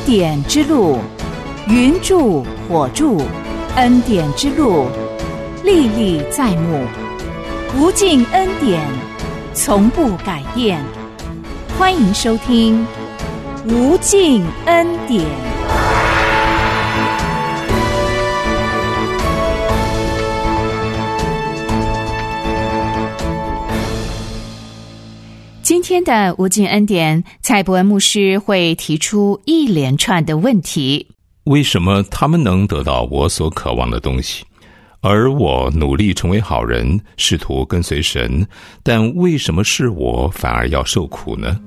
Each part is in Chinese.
典之路，云柱火柱，恩典之路，历历在目，无尽恩典，从不改变。欢迎收听无尽恩典。今天的无尽恩典，蔡伯恩牧师会提出一连串的问题。 为什么他们能得到我所渴望的东西，而我努力成为好人，试图跟随神，但为什么是我反而要受苦呢？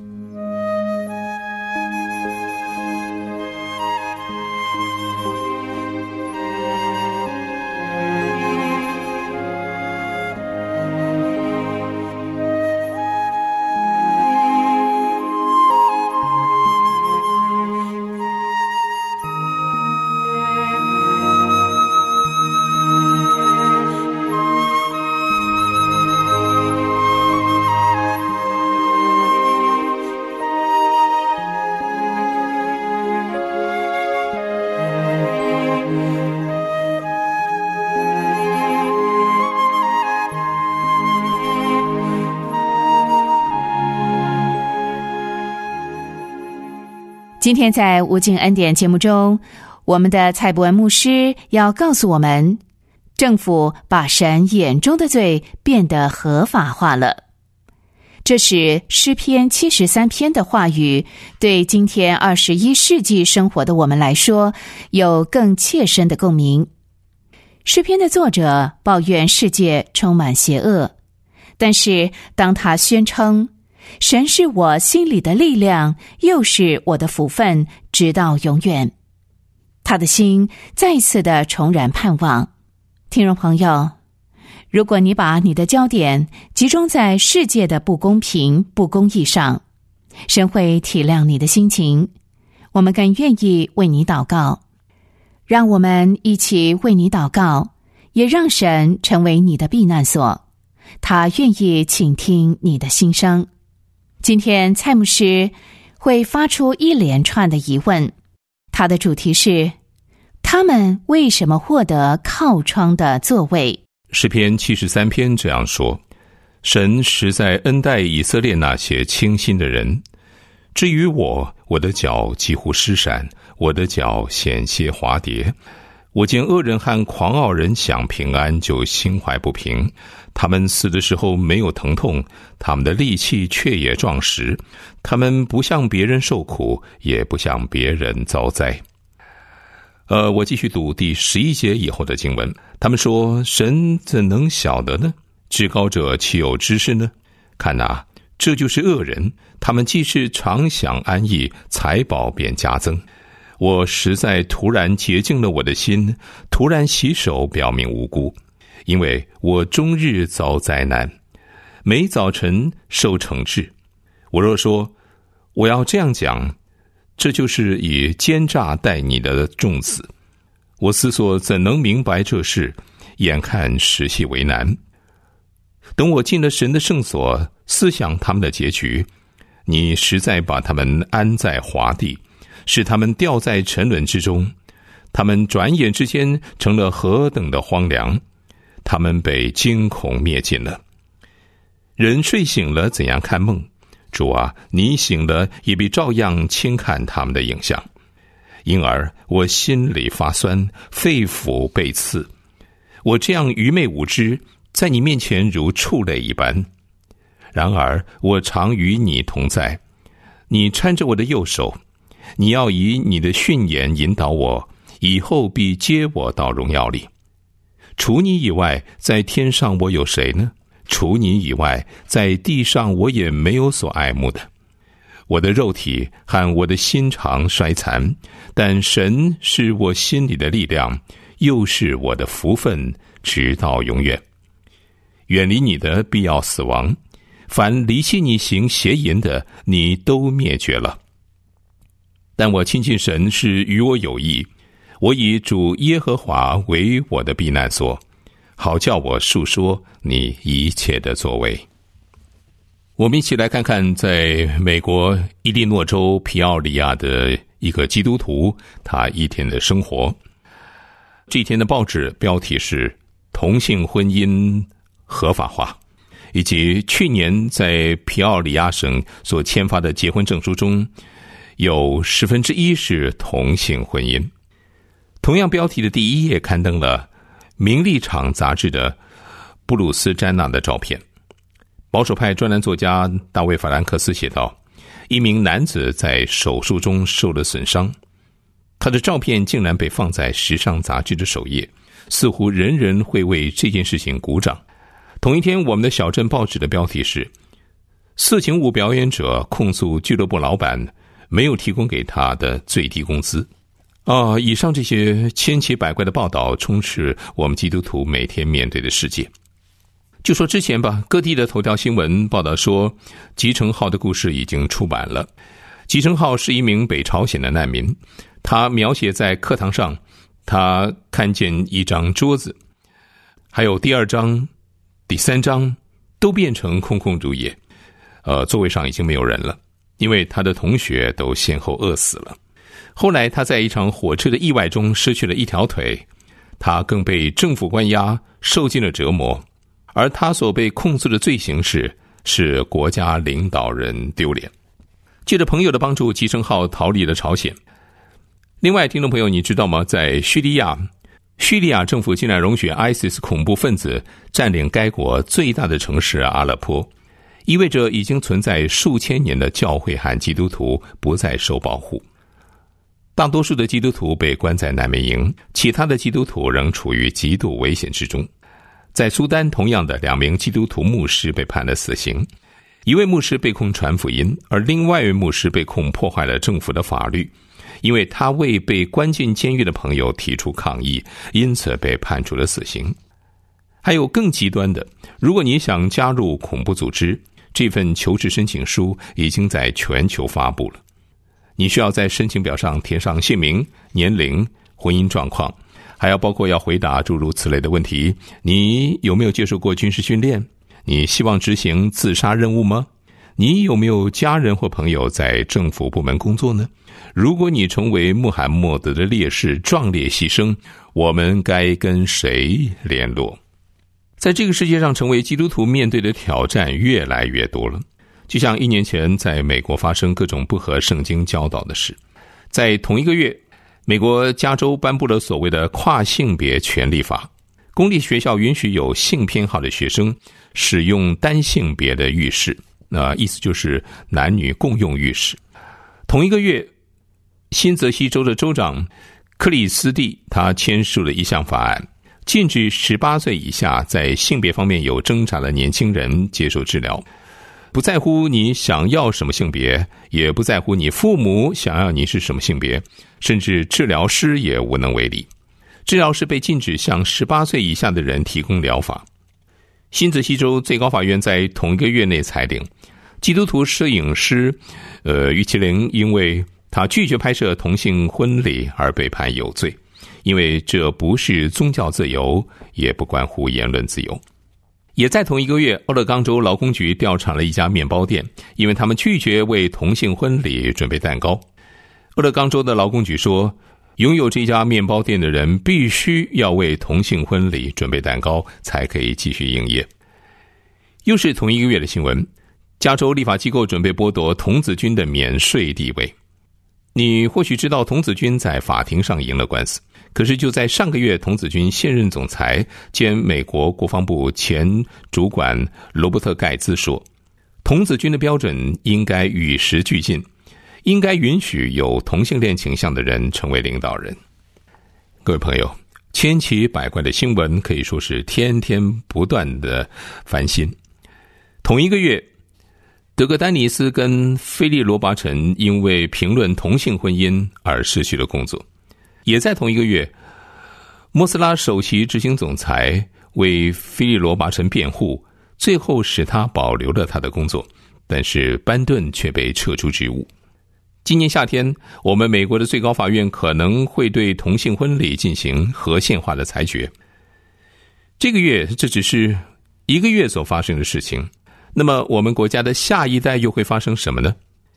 今天在无尽恩典节目中，我们的蔡伯恩牧师要告诉我们，政府把神眼中的罪变得合法化了。这是诗篇73篇的话语，对今天21世纪生活的我们来说，有更切身的共鸣。诗篇的作者抱怨世界充满邪恶，但是当他宣称神是我心里的力量，又是我的福分，直到永远，他的心再次的重燃盼望。听众朋友，如果你把你的焦点集中在世界的不公平、不公义上，神会体谅你的心情，我们更愿意为你祷告。让我们一起为你祷告，也让神成为你的避难所，他愿意倾听你的心声。今天蔡牧师会发出一连串的疑问，他的主题是：他们为什么获得靠窗的座位？ 诗篇73篇这样说：神实在恩待以色列那些清心的人。至于我，我的脚几乎失闪，我的脚险些滑跌。我见恶人和狂傲人享平安，就心怀不平。他们死的时候没有疼痛，他们的力气却也壮实。他们不向别人受苦，也不向别人遭灾。我继续读第11节以后的经文。他们说：神怎能晓得呢？至高者岂有知识呢？看哪，这就是恶人，他们既是常享安逸，财宝便加增。我实在突然洁净了我的心，突然洗手，表明无辜，因为我终日遭灾难，每早晨受惩治。我若说我要这样讲，这就是以奸诈待你的众子。我思索怎能明白这事，眼看实系为难。等我进了神的圣所，思想他们的结局，你实在把他们安在华地，使他们掉在沉沦之中。他们转眼之间成了何等的荒凉，他们被惊恐灭尽了。人睡醒了怎样看梦？主啊，你醒了也必照样轻看他们的影像。因而我心里发酸，肺腑被刺。我这样愚昧无知，在你面前如畜类一般。然而我常与你同在，你搀着我的右手，你要以你的训言引导我，以后必接我到荣耀里。除你以外，在天上我有谁呢？除你以外，在地上我也没有所爱慕的。我的肉体和我的心肠衰残，但神是我心里的力量，又是我的福分，直到永远。远离你的必要死亡，凡离弃你行邪淫的，你都灭绝了。但我亲近神是与我有益，我以主耶和华为我的避难所，好叫我述说你一切的作为。我们一起来看看在美国伊利诺州皮奥里亚的一个基督徒他一天的生活。这一天的报纸标题是同性婚姻合法化，以及去年在皮奥里亚省所签发的结婚证书中有1/10是同性婚姻。同样标题的第一页刊登了名利场杂志的布鲁斯·詹娜的照片。保守派专栏作家大卫·法兰克斯写道，一名男子在手术中受了损伤，他的照片竟然被放在时尚杂志的首页，似乎人人会为这件事情鼓掌。同一天，我们的小镇报纸的标题是色情舞表演者控诉俱乐部老板没有提供给他的最低工资。以上这些千奇百怪的报道充斥我们基督徒每天面对的世界。就说之前吧，各地的头条新闻报道说，吉成浩的故事已经出版了。吉成浩是一名北朝鲜的难民，他描写在课堂上，他看见一张桌子，还有第2张、第3张都变成空空如也，座位上已经没有人了，因为他的同学都先后饿死了。后来他在一场火车的意外中失去了一条腿，他更被政府关押，受尽了折磨。而他所被控诉的罪行是国家领导人丢脸。借着朋友的帮助，吉成浩逃离了朝鲜。另外，听众朋友，你知道吗？在叙利亚政府竟然容许 ISIS 恐怖分子占领该国最大的城市阿勒颇，意味着已经存在数千年的教会和基督徒不再受保护。大多数的基督徒被关在难民营，其他的基督徒仍处于极度危险之中。在苏丹，同样的2名基督徒牧师被判了死刑，一位牧师被控传福音，而另外一位牧师被控破坏了政府的法律，因为他为被关进监狱的朋友提出抗议，因此被判处了死刑。还有更极端的，如果你想加入恐怖组织，这份求职申请书已经在全球发布了。你需要在申请表上填上姓名、年龄、婚姻状况，还要包括要回答诸如此类的问题。你有没有接受过军事训练？你希望执行自杀任务吗？你有没有家人或朋友在政府部门工作呢？如果你成为穆罕默德的烈士，壮烈牺牲，我们该跟谁联络？在这个世界上，成为基督徒面对的挑战越来越多了。就像1年前在美国发生各种不合圣经教导的事，在同一个月，美国加州颁布了所谓的跨性别权利法，公立学校允许有性偏好的学生使用单性别的浴室，意思就是男女共用浴室。同一个月，新泽西州的州长克里斯蒂他签署了一项法案，禁止18岁以下在性别方面有挣扎的年轻人接受治疗。不在乎你想要什么性别，也不在乎你父母想要你是什么性别，甚至治疗师也无能为力。治疗师被禁止向18岁以下的人提供疗法。新泽西州最高法院在同一个月内裁定，基督徒摄影师于其林因为他拒绝拍摄同性婚礼而被判有罪，因为这不是宗教自由，也不关乎言论自由。也在同一个月，俄勒冈州劳工局调查了一家面包店，因为他们拒绝为同性婚礼准备蛋糕。俄勒冈州的劳工局说，拥有这家面包店的人必须要为同性婚礼准备蛋糕，才可以继续营业。又是同一个月的新闻，加州立法机构准备剥夺童子军的免税地位。你或许知道童子军在法庭上赢了官司，可是就在上个月，童子军现任总裁兼美国国防部前主管罗伯特·盖茨说，童子军的标准应该与时俱进，应该允许有同性恋倾向的人成为领导人。各位朋友，千奇百怪的新闻可以说是天天不断的翻新。同一个月，德格丹尼斯跟菲利罗拔陈因为评论同性婚姻而失去了工作。也在同一个月，莫斯拉首席执行总裁为菲利罗拔陈辩护，最后使他保留了他的工作，但是班顿却被撤出职务。今年夏天，我们美国的最高法院可能会对同性婚礼进行合宪化的裁决。这个月，这只是一个月所发生的事情。那么我们国家的下一代又会发生什么呢？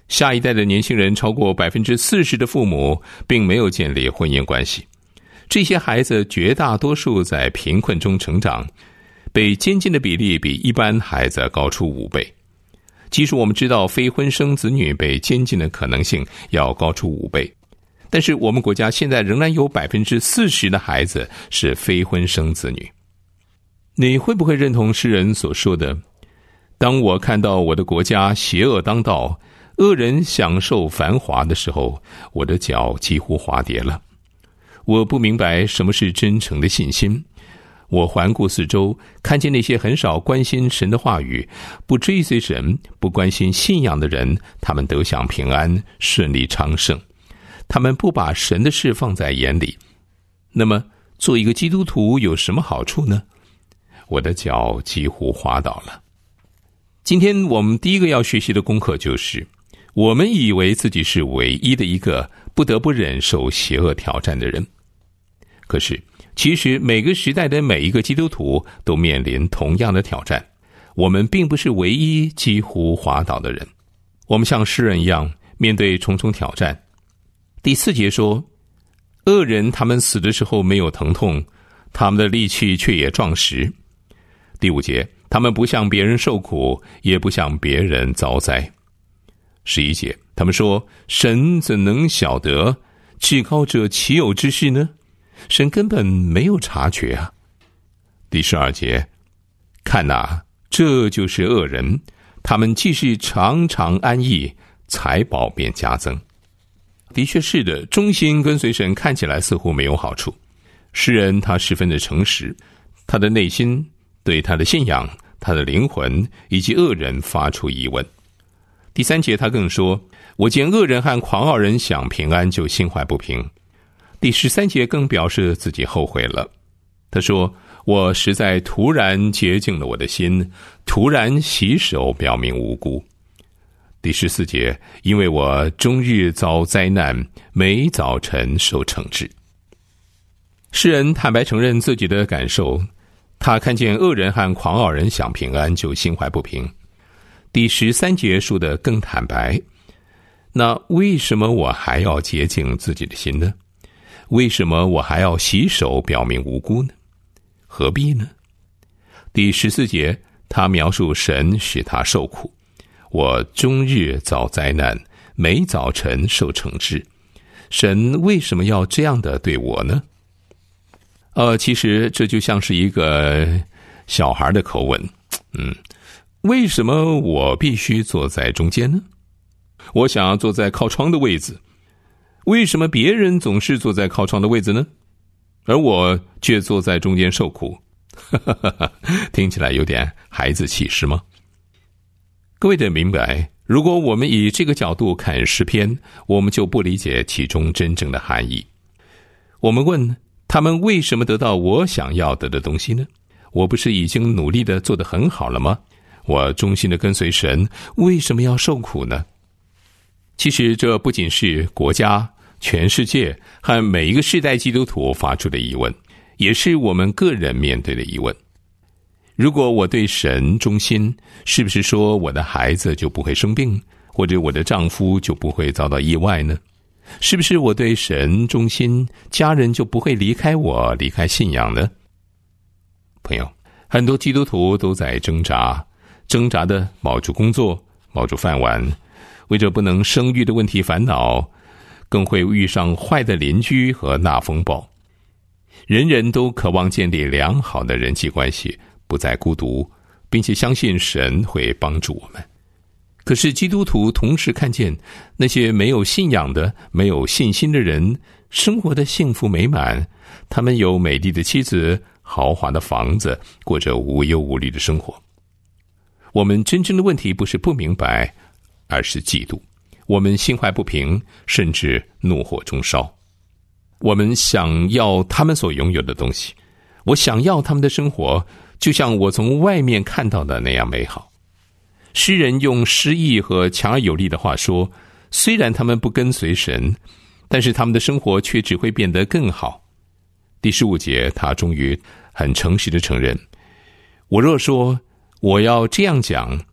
下一代的年轻人超过 40% 的父母并没有建立婚姻关系。这些孩子绝大多数在贫困中成长，被监禁的比例比一般孩子高出5倍。即使我们知道非婚生子女被监禁的可能性要高出5倍，但是我们国家现在仍然有 40% 的孩子是非婚生子女。你会不会认同诗人所说的，当我看到我的国家邪恶当道，恶人享受繁华的时候，我的脚几乎滑跌了。我不明白什么是真诚的信心。我环顾四周，看见那些很少关心神的话语，不追随神，不关心信仰的人，他们得享平安，顺利昌盛。他们不把神的事放在眼里。那么，做一个基督徒有什么好处呢？我的脚几乎滑倒了。今天我们第一个要学习的功课就是，我们以为自己是唯一的一个不得不忍受邪恶挑战的人。可是，其实每个时代的每一个基督徒都面临同样的挑战。我们并不是唯一几乎滑倒的人。我们像诗人一样，面对重重挑战。第4节说，恶人他们死的时候没有疼痛，他们的力气却也壮实。第5节，他们不向别人受苦，也不向别人遭灾。11节，他们说，神怎能晓得？至高者岂有之事呢？神根本没有察觉啊。第12节，看哪，这就是恶人，他们既是常常安逸，财宝便加增。的确是的，忠心跟随神看起来似乎没有好处。诗人他十分的诚实，他的内心对他的信仰、他的灵魂以及恶人发出疑问。第3节他更说，我见恶人和狂傲人享平安，就心怀不平。第13节更表示自己后悔了。他说，我实在突然洁净了我的心，突然洗手，表明无辜。第14节，因为我终日遭灾难，每早晨受惩治。诗人坦白承认自己的感受，他看见恶人和狂傲人享平安，就心怀不平。第13节说得更坦白，那为什么我还要洁净自己的心呢？为什么我还要洗手表明无辜呢？何必呢？第14节，他描述神使他受苦，我终日遭灾难，每早晨受惩治。神为什么要这样的对我呢？其实这就像是一个小孩的口吻。为什么我必须坐在中间呢？我想要坐在靠窗的位置。为什么别人总是坐在靠窗的位置呢？而我却坐在中间受苦？听起来有点孩子气是吗？各位得明白，如果我们以这个角度看诗篇，我们就不理解其中真正的含义。我们问，他们为什么得到我想要得的东西呢？我不是已经努力的做得很好了吗？我忠心的跟随神，为什么要受苦呢？其实这不仅是国家、全世界和每一个世代基督徒发出的疑问，也是我们个人面对的疑问。如果我对神忠心，是不是说我的孩子就不会生病，或者我的丈夫就不会遭到意外呢？是不是我对神忠心，家人就不会离开我，离开信仰呢？朋友，很多基督徒都在挣扎的保住工作，保住饭碗，为着不能生育的问题烦恼，更会遇上坏的邻居和大风暴。人人都渴望建立良好的人际关系，不再孤独，并且相信神会帮助我们。可是基督徒同时看见那些没有信仰的、没有信心的人，生活的幸福美满，他们有美丽的妻子、豪华的房子，过着无忧无虑的生活。我们真正的问题不是不明白，而是嫉妒。我们心怀不平，甚至怒火中烧。我们想要他们所拥有的东西，我想要他们的生活，就像我从外面看到的那样美好。诗人用诗意和强而有力的话说，虽然他们不跟随神，但是他们的生活却只会变得更好。第15节，他终于很诚实地承认，我若说我要这样讲，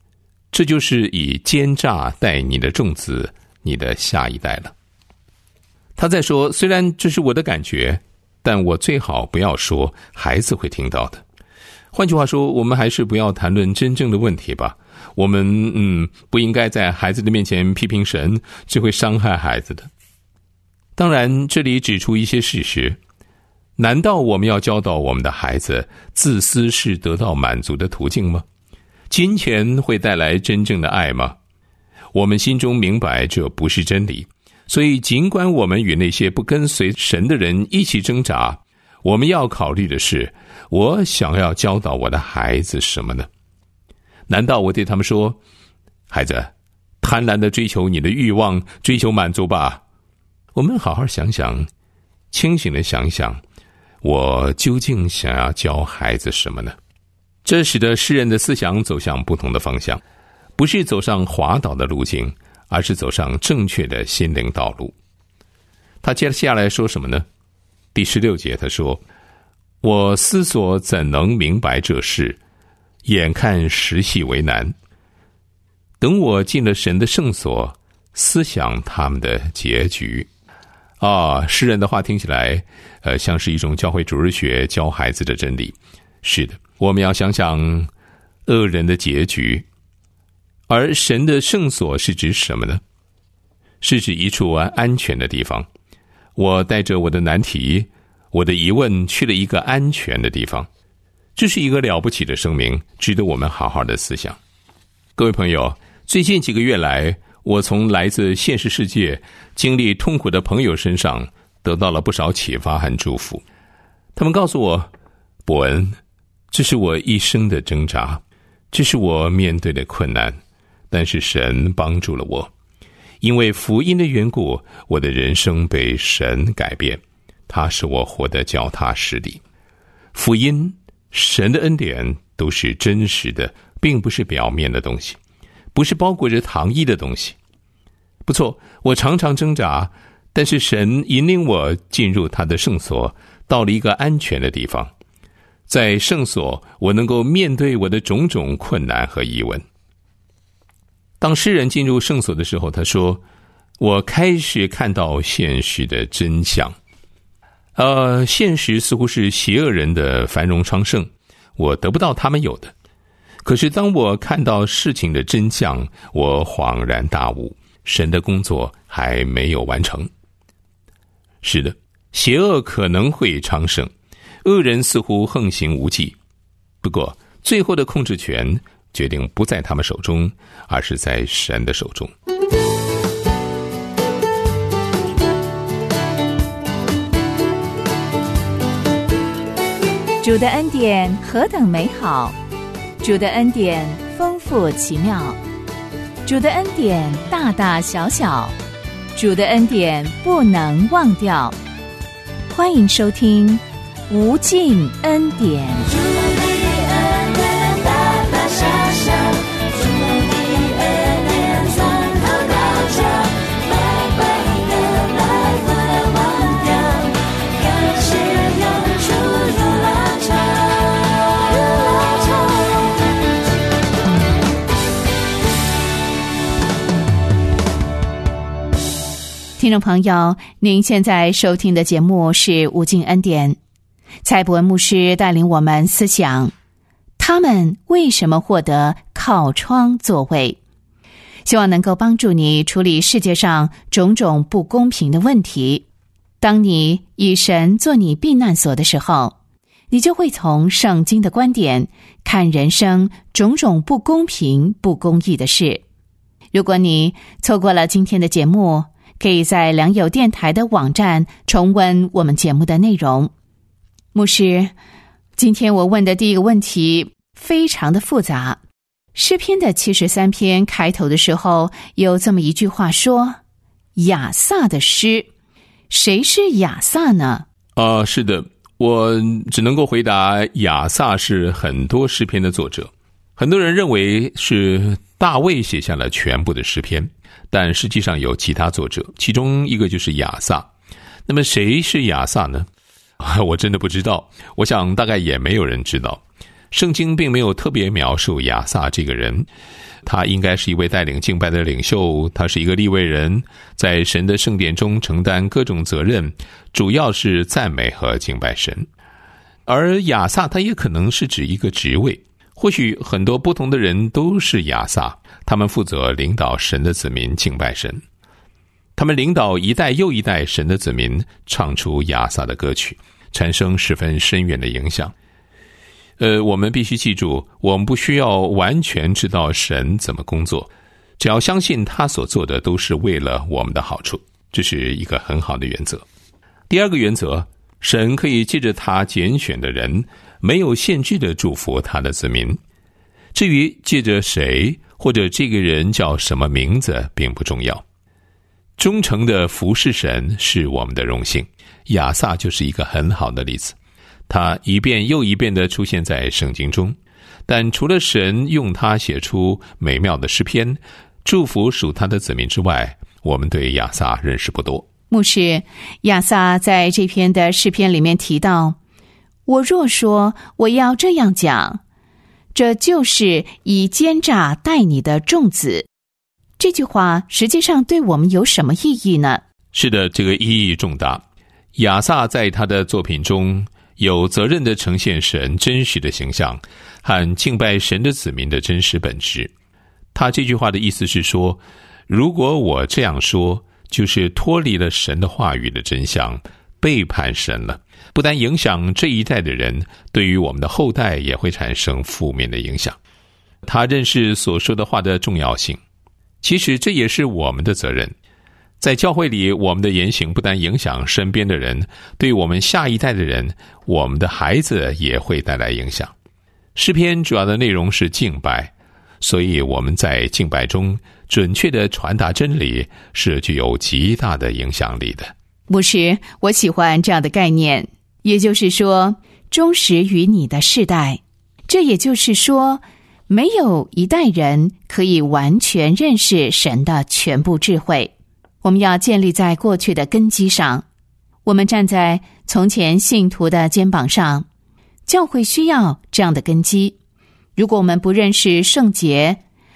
这就是以奸诈待你的众子，你的下一代了。他在说，虽然这是我的感觉，但我最好不要说，孩子会听到的。换句话说，我们还是不要谈论真正的问题吧。我们不应该在孩子的面前批评神，这会伤害孩子的。当然，这里指出一些事实。难道我们要教导我们的孩子，自私是得到满足的途径吗？金钱会带来真正的爱吗？我们心中明白这不是真理，所以尽管我们与那些不跟随神的人一起挣扎，我们要考虑的是，我想要教导我的孩子什么呢？难道我对他们说，孩子，贪婪地追求你的欲望，追求满足吧？我们好好想想，清醒地想想，我究竟想要教孩子什么呢？这使得诗人的思想走向不同的方向，不是走上滑倒的路径，而是走上正确的心灵道路。他接下来说什么呢？第16节他说，我思索怎能明白这事，眼看时系为难。等我进了神的圣所，思想他们的结局。诗人的话听起来像是一种教会主日学教孩子的真理。是的，我们要想想恶人的结局。而神的圣所是指什么呢？是指一处安全的地方。我带着我的难题，我的疑问去了一个安全的地方。这是一个了不起的声明，值得我们好好的思想。各位朋友，最近几个月来，我从来自现实世界经历痛苦的朋友身上得到了不少启发和祝福。他们告诉我，伯恩，这是我一生的挣扎，这是我面对的困难，但是神帮助了我。因为福音的缘故，我的人生被神改变，他使我活得脚踏实地。福音，神的恩典都是真实的，并不是表面的东西，不是包裹着糖衣的东西。不错，我常常挣扎，但是神引领我进入他的圣所，到了一个安全的地方。在圣所，我能够面对我的种种困难和疑问。当诗人进入圣所的时候，他说，我开始看到现实的真相。现实似乎是邪恶人的繁荣昌盛，我得不到他们有的。可是当我看到事情的真相，我恍然大悟，神的工作还没有完成。是的，邪恶可能会昌盛，恶人似乎横行无忌，不过最后的控制权决定不在他们手中，而是在神的手中。 主的恩典何等美好，主的恩典丰富奇妙，主的恩典大大小小，主的恩典不能忘掉。欢迎收听无尽恩典。主的恩典大大小小，主的恩典从头到脚，白白的来不能忘掉，感谢永驻如浪潮，听众朋友，您现在收听的节目是无尽恩典。蔡伯文牧师带领我们思想，他们为什么获得靠窗座位？希望能够帮助你处理世界上种种不公平的问题。当你以神做你避难所的时候，你就会从圣经的观点看人生种种不公平、不公义的事。如果你错过了今天的节目，可以在良友电台的网站重温我们节目的内容。牧师，今天我问的第一个问题非常的复杂。诗篇的73篇开头的时候有这么一句话说，亚萨的诗。谁是亚萨呢？ 是的，我只能够回答亚萨是很多诗篇的作者。很多人认为是大卫写下了全部的诗篇，但实际上有其他作者，其中一个就是亚萨。那么谁是亚萨呢？我真的不知道，我想大概也没有人知道。 圣经并没有特别描述亚萨这个人，他应该是一位带领敬拜的领袖，他是一个利未人，在神的圣殿中承担各种责任，主要是赞美和敬拜神。而亚萨他也可能是指一个职位，或许很多不同的人都是亚萨，他们负责领导神的子民敬拜神，他们领导一代又一代神的子民唱出亚萨的歌曲，产生十分深远的影响。我们必须记住，我们不需要完全知道神怎么工作，只要相信他所做的都是为了我们的好处，这是一个很好的原则。第二个原则，神可以借着他拣选的人，没有限制地祝福他的子民。至于借着谁，或者这个人叫什么名字，并不重要。忠诚的服侍神是我们的荣幸，亚萨就是一个很好的例子。他一遍又一遍地出现在圣经中，但除了神用他写出美妙的诗篇，祝福属他的子民之外，我们对亚萨认识不多。 牧师，亚萨在这篇的诗篇里面提到，我若说我要这样讲，这就是以奸诈待你的众子。这句话实际上对我们有什么意义呢？ 是的，这个意义重大。亚萨在他的作品中有责任地呈现神真实的形象和敬拜神的子民的真实本质。他这句话的意思是说，如果我这样说，就是脱离了神的话语的真相，背叛神了，不但影响这一代的人，对于我们的后代也会产生负面的影响。他认识所说的话的重要性，其实这也是我们的责任。在教会里，我们的言行不但影响身边的人，对我们下一代的人，我们的孩子也会带来影响。诗篇主要的内容是敬拜，所以我们在敬拜中准确地传达真理，是具有极大的影响力的。 牧师，我喜欢这样的概念，也就是说，忠实于你的世代。这也就是说，没有一代人可以完全认识神的全部智慧。我们要建立在过去的根基上，我们站在从前信徒的肩膀上，教会需要这样的根基。如果我们不认识圣洁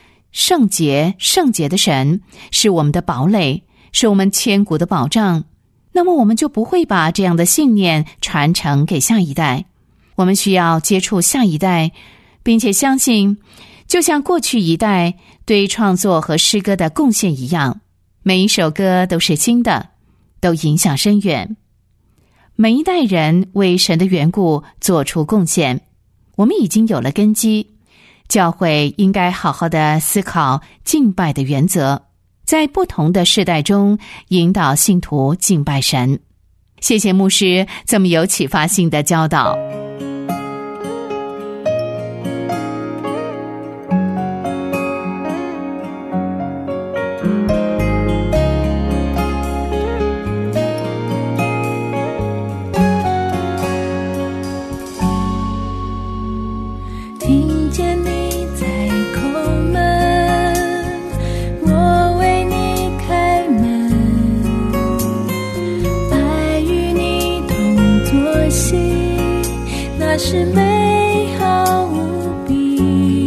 的神是我们的堡垒，是我们千古的保障，那么我们就不会把这样的信念传承给下一代。我们需要接触下一代，并且相信，就像过去一代对创作和诗歌的贡献一样，每一首歌都是新的，都影响深远。每一代人为神的缘故做出贡献，我们已经有了根基。教会应该好好的思考敬拜的原则，在不同的世代中引导信徒敬拜神。谢谢牧师这么有启发性的教导。 听见你在叩门，我为你开门，爱与你同坐席，那是美好无比。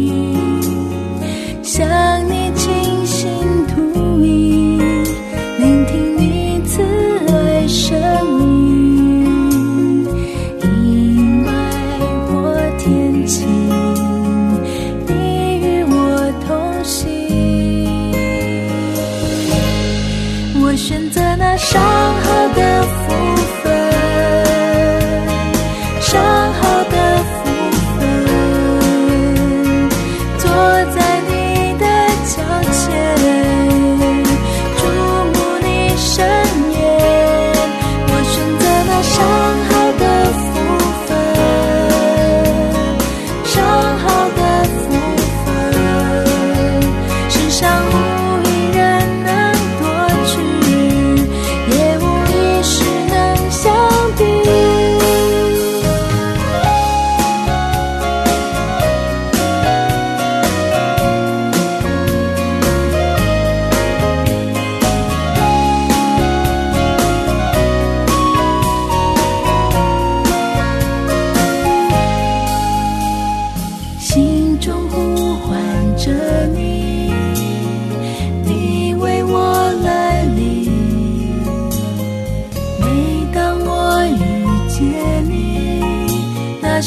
向你倾心吐意，聆听你慈爱声音，阴霾或天晴，我选择那上好的福分，上好的福分，坐在你的脚前，注目你身颜。我选择那上好的福分，上好的福分，世上无一人能夺取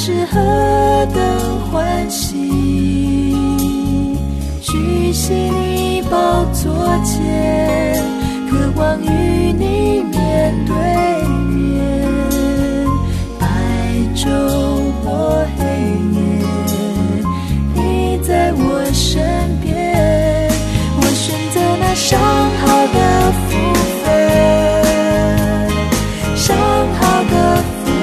是何等欢喜，屈膝你宝座前，渴望与你面对面，白昼或黑夜，你在我身边。我选择那上好的福分，上好的福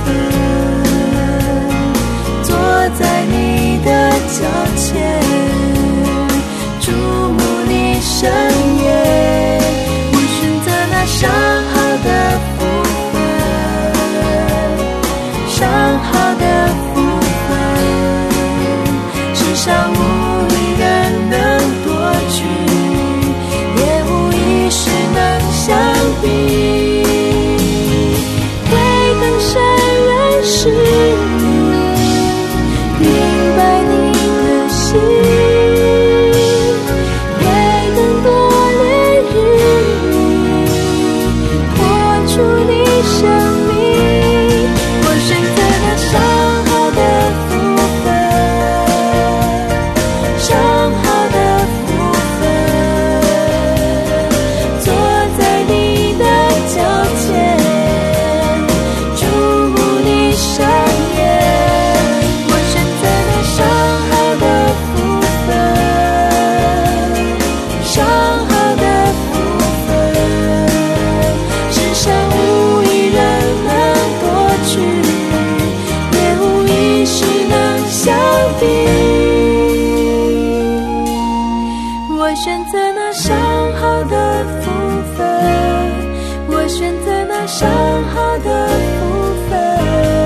分，坐在你的脚前，注目你圣言。我选择那上好的福分，上好的福分，世上无一人能夺取，也无一事能相比。会更深认识你，明白你的心，会更多恋与你，活出你生命。我选择那上好的福分，上好的福分，坐在你的脚前，注目你圣言。我选择那上好的福分，上好的福分，世上无一人能夺取，也无一事能相比。我选择那上好的福分，我选择那上好的福分。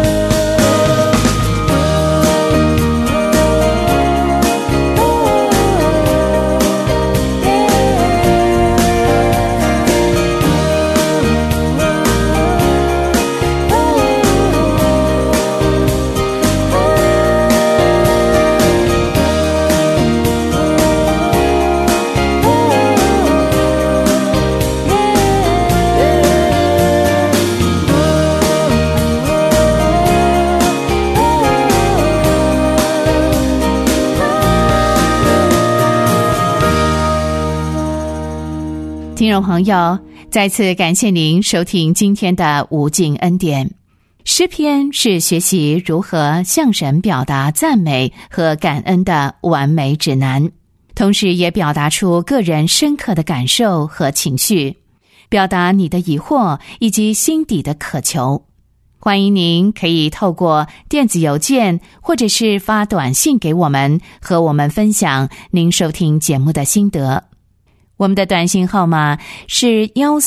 听众朋友，再次感谢您收听今天的无尽恩典。诗篇是学习如何向神表达赞美和感恩的完美指南，同时也表达出个人深刻的感受和情绪，表达你的疑惑以及心底的渴求。欢迎您可以透过电子邮件或者是发短信给我们，和我们分享您收听节目的心得。我们的短信号码是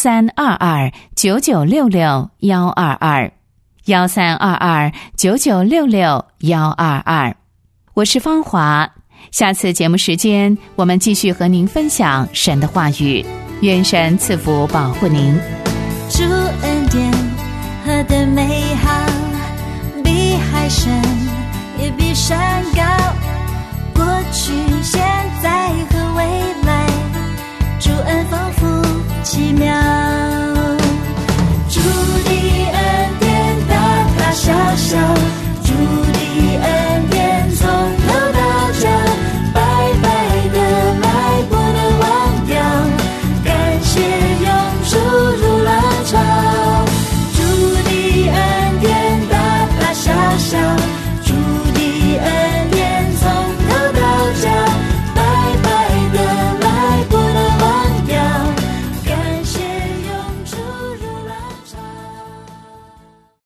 1322-9966-122，1322-9966-122。我是芳华，下次节目时间我们继续和您分享神的话语，愿神赐福保护您。 主恩典何等美好，比海深也比山高，过去现在和未来